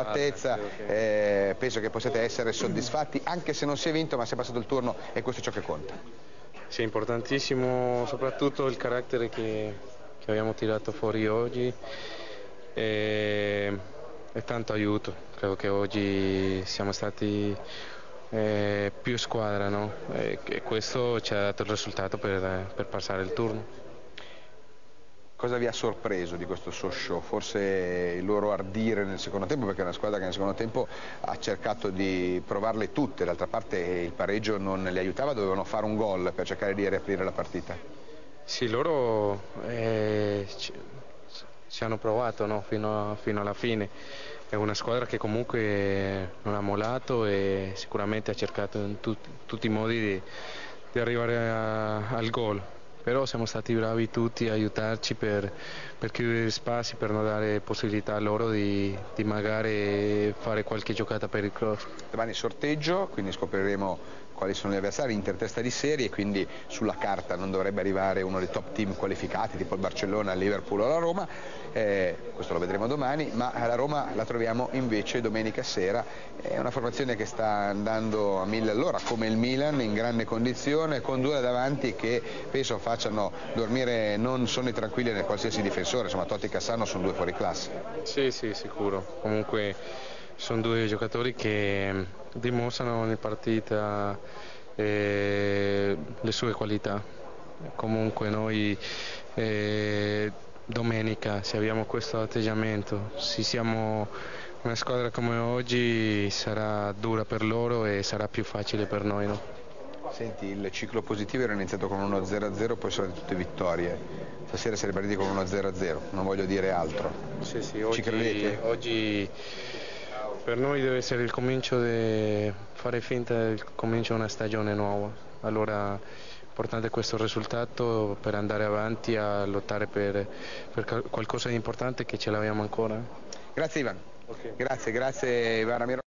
compattezza, penso che possiate essere soddisfatti, anche se non si è vinto, ma si è passato il turno e questo è ciò che conta. Sì, è importantissimo soprattutto il carattere che abbiamo tirato fuori oggi e tanto aiuto. Credo che oggi siamo stati più squadra, no? E questo ci ha dato il risultato per passare il turno. Cosa vi ha sorpreso di questo Sochaux? Forse il loro ardire nel secondo tempo, perché è una squadra che nel secondo tempo ha cercato di provarle tutte, d'altra parte il pareggio non li aiutava, dovevano fare un gol per cercare di riaprire la partita. Sì, loro ci hanno provato, no? fino alla fine. È una squadra che comunque non ha mollato e sicuramente ha cercato in tutti i modi di arrivare al gol. Però siamo stati bravi tutti a aiutarci per chiudere gli spazi, per non dare possibilità a loro di magari fare qualche giocata per il cross. Domani sorteggio, quindi scopriremo quali sono gli avversari, Inter testa di serie, quindi sulla carta non dovrebbe arrivare uno dei top team qualificati, tipo il Barcellona, il Liverpool o la Roma, questo lo vedremo domani, ma la Roma la troviamo invece domenica sera, è una formazione che sta andando a 1000 all'ora, come il Milan, in grande condizione, con due davanti che penso facciano dormire non sonni tranquilli nel qualsiasi difensore, insomma Totti e Cassano sono due fuori classe. Sì, sicuro, comunque sono due giocatori che dimostrano ogni partita le sue qualità. Comunque noi domenica, se abbiamo questo atteggiamento, se siamo una squadra come oggi, sarà dura per loro e sarà più facile per noi. No? Senti, il ciclo positivo era iniziato con uno 0-0, poi sono tutte vittorie. Stasera siete partiti con uno 0-0, non voglio dire altro. Sì, Ci credete? Oggi per noi deve essere il comincio di fare finta del comincio di una stagione nuova. Allora importante questo risultato per andare avanti a lottare per qualcosa di importante che ce l'abbiamo ancora. Grazie Ivan. Okay. Grazie Ivan Ramiro.